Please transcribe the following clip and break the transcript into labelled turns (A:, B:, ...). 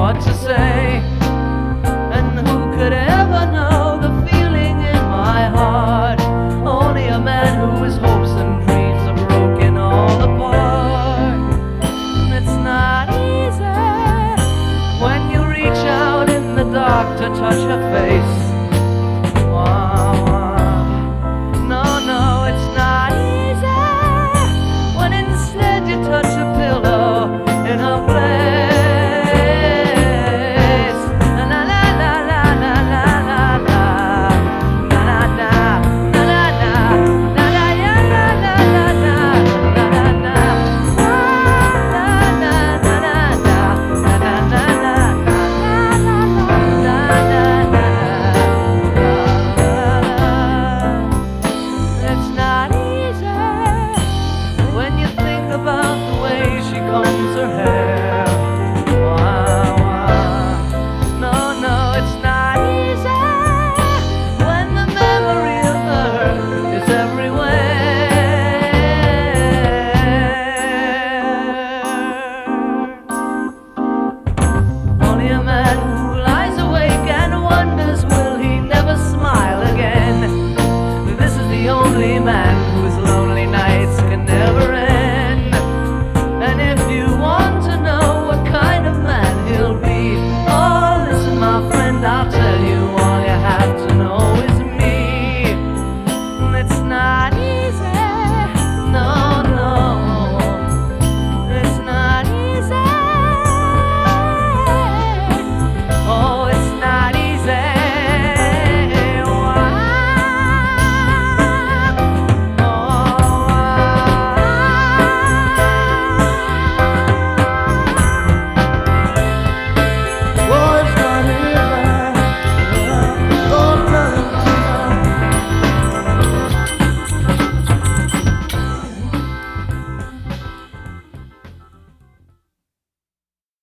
A: what to say. And who could ever know the feeling in my heart? Only a man whose hopes and dreams are broken all apart. And it's not easy when you reach out in the dark to touch her face.